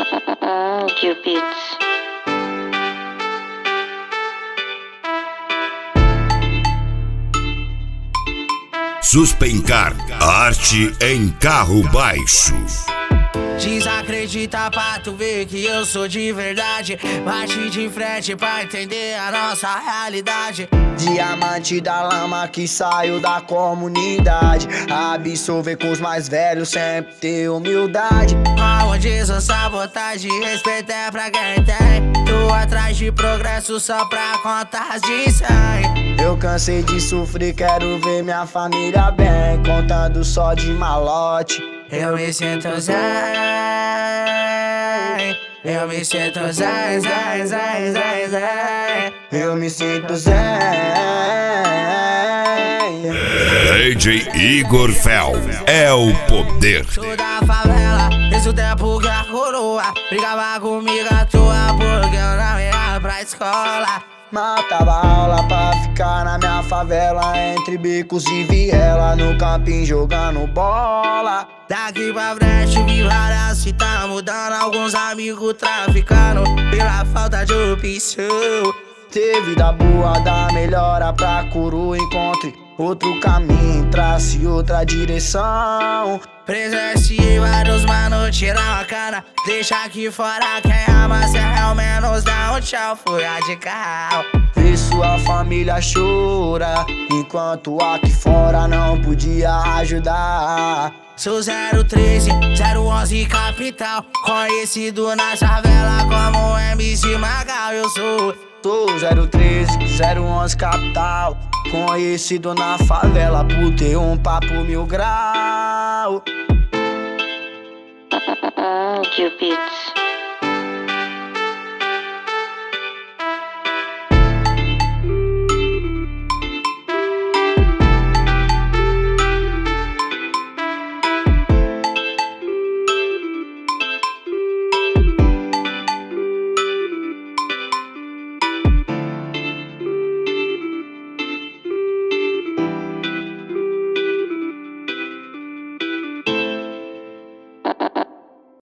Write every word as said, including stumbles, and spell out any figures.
Hum, Cupids. Suspencar arte em carro baixo. Desacredita pra tu ver que eu sou de verdade. Bate de frente pra entender a nossa realidade. Diamante da lama que saiu da comunidade. Absolver com os mais velhos, sempre ter humildade. Aonde sou sabotagem, respeito é pra quem tem. Tô atrás de progresso só pra contas de cem. Eu cansei de sofrer, quero ver minha família bem. Contando só de malote. Eu me sinto zen, eu me sinto zen, zen, zen, zen, zen. Eu me sinto zen. D J Igor Fel é o poder. Sou da favela, desde o tempo que a coroa brigava comigo à toa porque eu não ia pra escola. Matava aula pra ficar na minha favela, entre bicos e viela, no campinho jogando bola. Daqui pra frente vi várias fitas mudando, alguns amigos traficando pela falta de opção. Ter vida boa dá melhora pra coroa, encontre outro caminho, trace outra direção. Presenciei vários mano tirar a cara, deixa aqui fora quem ama, se é ao menos dá um tchau, fui radical. Ver sua família chora, enquanto aqui fora não podia ajudar. Sou zero treze, zero onze capital, conhecido na favela como M C Magal. Eu sou Sou zero treze, zero onze capital, conhecido na favela por ter um papo mil grau. Hum, Cupids.